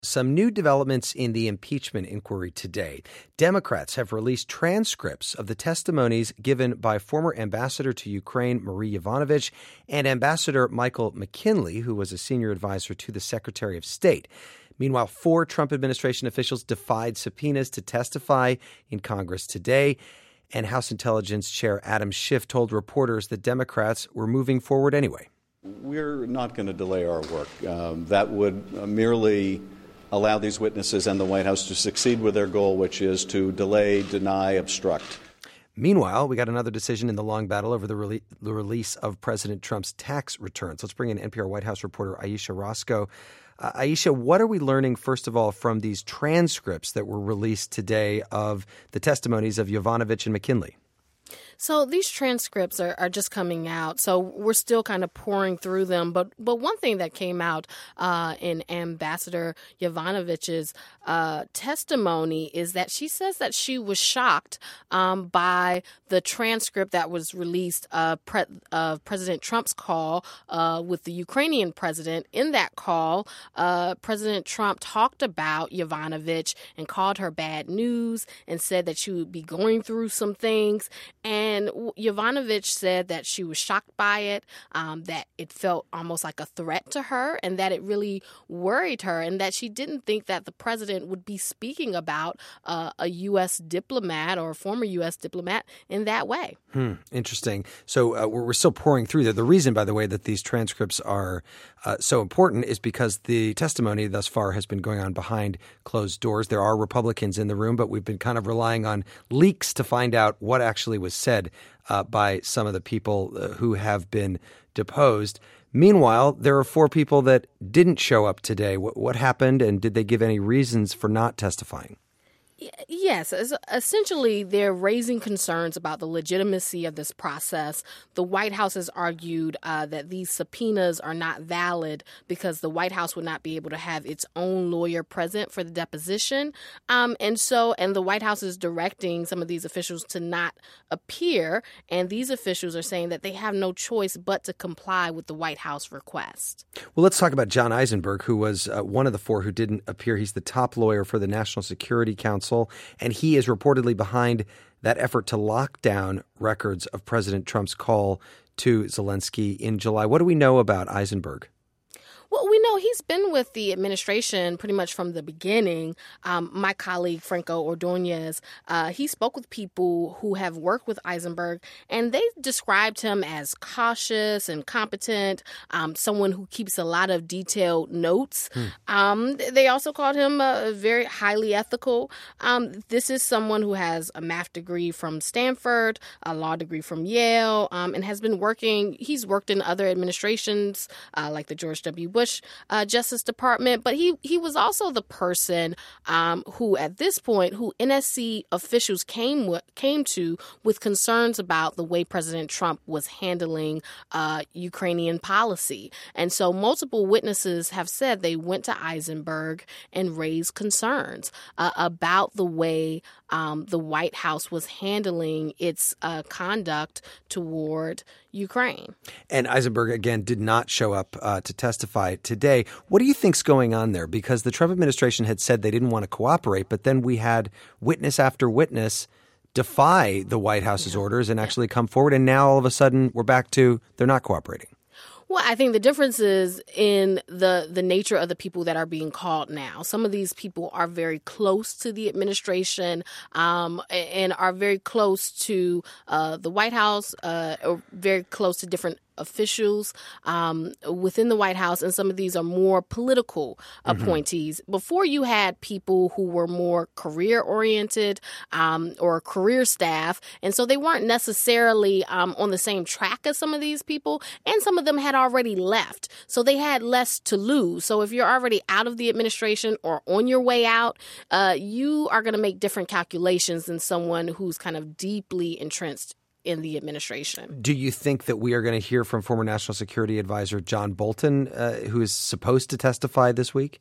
Some new developments in the impeachment inquiry today. Democrats have released transcripts of the testimonies given by former ambassador to Ukraine, Marie Yovanovitch, and Ambassador Michael McKinley, who was a senior advisor to the Secretary of State. Meanwhile, 4 Trump administration officials defied subpoenas to testify in Congress today. And House Intelligence Chair Adam Schiff told reporters that Democrats were moving forward anyway. We're not going to delay our work. That would merely allow these witnesses and the White House to succeed with their goal, which is to delay, deny, obstruct. Meanwhile, we got another decision in the long battle over the release of President Trump's tax returns. Let's bring in NPR White House reporter Ayesha Rascoe. Ayesha, what are we learning, first of all, from these transcripts that were released today of the testimonies of Yovanovitch and McKinley? So these transcripts are just coming out. So we're still kind of pouring through them. But one thing that came out in Ambassador Yovanovitch's testimony is that she says that she was shocked by the transcript that was released of President Trump's call with the Ukrainian president. In that call, President Trump talked about Yovanovitch and called her bad news and said that she would be going through some things. And Yovanovitch said that she was shocked by it, that it felt almost like a threat to her, and that it really worried her, and that she didn't think that the president would be speaking about a U.S. diplomat or a former U.S. diplomat in that way. Interesting. So we're still pouring through there. The reason, by the way, that these transcripts are so important is because the testimony thus far has been going on behind closed doors. There are Republicans in the room, but we've been kind of relying on leaks to find out what actually was said by some of the people who have been deposed. Meanwhile, there are 4 people that didn't show up today. What happened, and did they give any reasons for not testifying? Yes, essentially, they're raising concerns about the legitimacy of this process. The White House has argued that these subpoenas are not valid because the White House would not be able to have its own lawyer present for the deposition. And the White House is directing some of these officials to not appear. And these officials are saying that they have no choice but to comply with the White House request. Well, let's talk about John Eisenberg, who was one of the 4 who didn't appear. He's the top lawyer for the National Security Council. And he is reportedly behind that effort to lock down records of President Trump's call to Zelensky in July. What do we know about Eisenberg? Well, we know he's been with the administration pretty much from the beginning. My colleague, Franco Ordonez, he spoke with people who have worked with Eisenberg, and they described him as cautious and competent, someone who keeps a lot of detailed notes. They also called him very highly ethical. This is someone who has a math degree from Stanford, a law degree from Yale, and has been he's worked in other administrations like the George W. Bush Justice Department, but he was also the person who, at this point, who NSC officials came to with concerns about the way President Trump was handling Ukrainian policy. And so multiple witnesses have said they went to Eisenberg and raised concerns about the way the White House was handling its conduct toward Ukraine. And Eisenberg, again, did not show up to testify today. What do you think's going on there? Because the Trump administration had said they didn't want to cooperate, but then we had witness after witness defy the White House's orders and actually come forward. And now all of a sudden we're back to they're not cooperating. Well, I think the difference is in the nature of the people that are being called now. Some of these people are very close to the administration and are very close to the White House, or very close to different officials within the White House, and some of these are more political appointees. Before, you had people who were more career-oriented or career staff, and so they weren't necessarily on the same track as some of these people, and some of them had already left, so they had less to lose. So if you're already out of the administration or on your way out, you are going to make different calculations than someone who's kind of deeply entrenched in the administration. Do you think that we are going to hear from former National Security Advisor John Bolton, who is supposed to testify this week?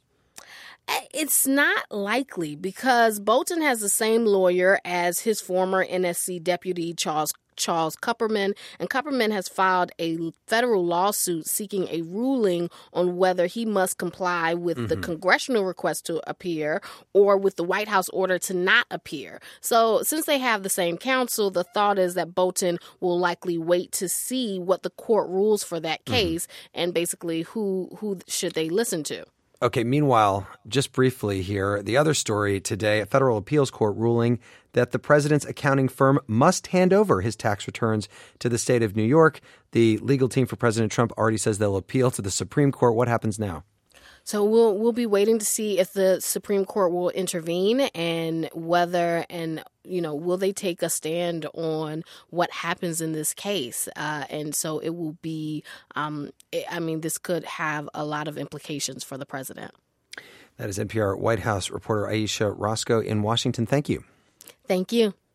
It's not likely because Bolton has the same lawyer as his former NSC deputy, Charles Charles Kupperman, and Kupperman has filed a federal lawsuit seeking a ruling on whether he must comply with the congressional request to appear or with the White House order to not appear. So since they have the same counsel, the thought is that Bolton will likely wait to see what the court rules for that case and basically who should they listen to. Okay, meanwhile, just briefly here, the other story today, a federal appeals court ruling that the president's accounting firm must hand over his tax returns to the state of New York. The legal team for President Trump already says they'll appeal to the Supreme Court. What happens now? So we'll be waiting to see if the Supreme Court will intervene and whether will they take a stand on what happens in this case. And so it will be, this could have a lot of implications for the president. That is NPR White House reporter Ayesha Rascoe in Washington. Thank you. Thank you.